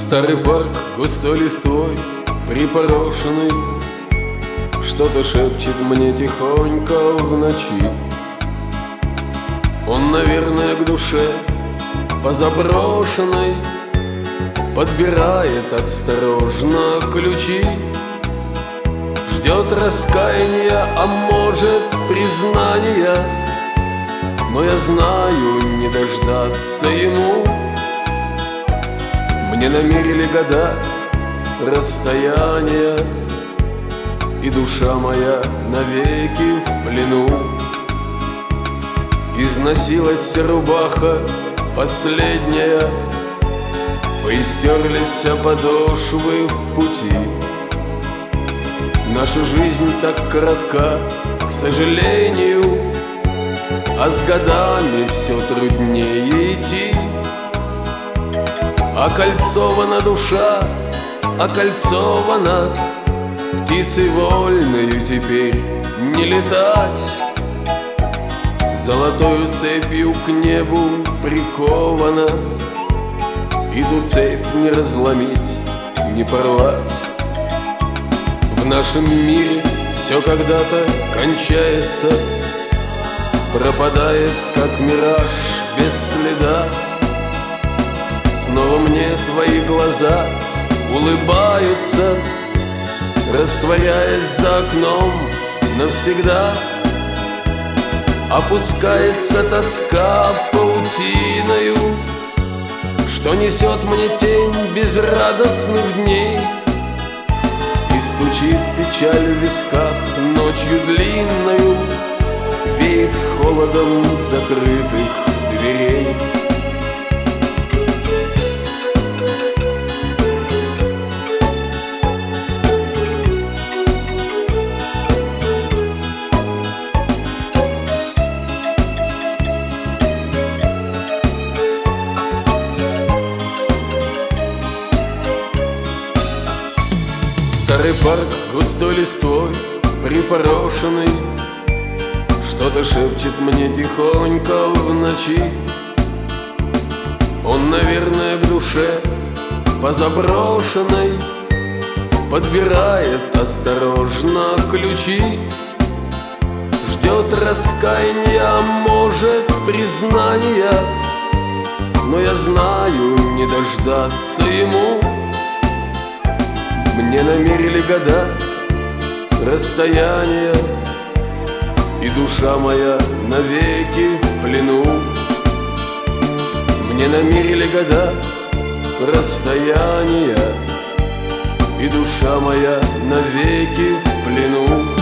Старый парк густой листвой припорошенный что-то шепчет мне тихонько в ночи. Он, наверное, к душе позаброшенной подбирает осторожно ключи. Ждет раскаяния, а может признания, но я знаю, не дождаться ему. Мне намерили года расстояния, и душа моя навеки в плену. Износилась рубаха последняя, поистерлись подошвы в пути. Наша жизнь так коротка, к сожалению, а с годами все труднее идти. Окольцована душа, окольцована, птицей вольною теперь не летать. Золотою цепью к небу прикована, и ту цепь не разломить, не порвать. В нашем мире все когда-то кончается, пропадает, как мираж без следа. Снова мне твои глаза улыбаются, растворяясь за окном навсегда. Опускается тоска паутиною, что несет мне тень безрадостных дней. И стучит печаль в висках ночью длинною, веет холодом закрытых дверей. Старый парк густой листвой припорошенный что-то шепчет мне тихонько в ночи. Он, наверное, к душе позаброшенной подбирает осторожно ключи. Ждет раскаяния, а может признания, но я знаю, не дождаться ему. Мне намерили года расстояния, и душа моя навеки в плену. Мне намерили года расстояния, и душа моя навеки в плену.